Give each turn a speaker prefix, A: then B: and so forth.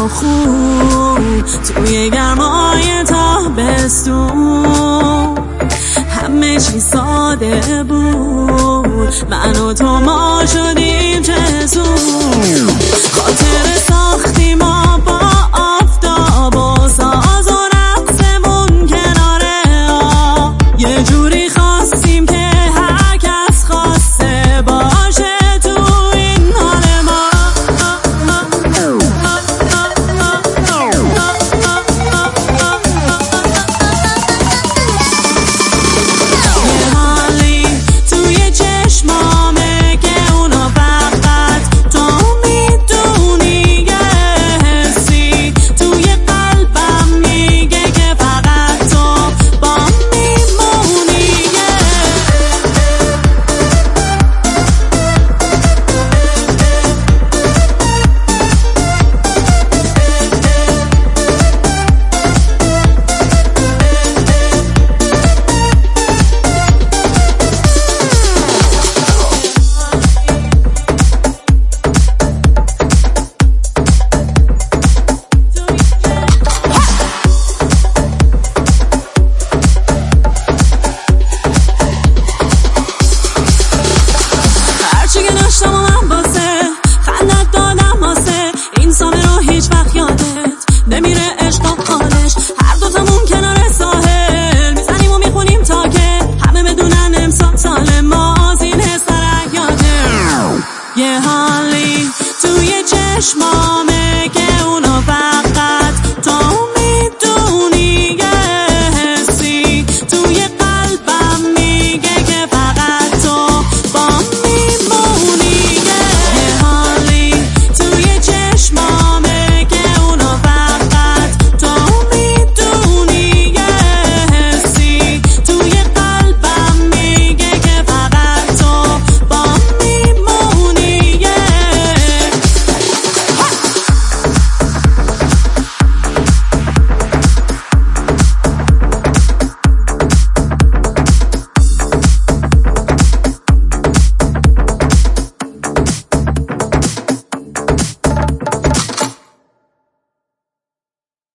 A: خوب توی گرمای تابستون همه چی ساده بود، من و تو ما شدیم چه زود. خاطر ساختی ما با آفتاب و ساز و رقصمون کناره یه جوری خواستیم که هر کس خواسته باشه تو این حال ما. یه حالی توی چشمامه که اونا فقط تو میدونی، یه حسی توی قلبم میگه که فقط تو با میمونی. هرچی که داشتم و من واسه خندت دادم واسه این سامه رو هیچ وقت یادت نمیره عشق و حالش. هر دوتامون کنار ساحل میزنیم و میخونیم تا که همه بدونن امسال سال ما از این حس در حیاته. یه حالی توی چشمام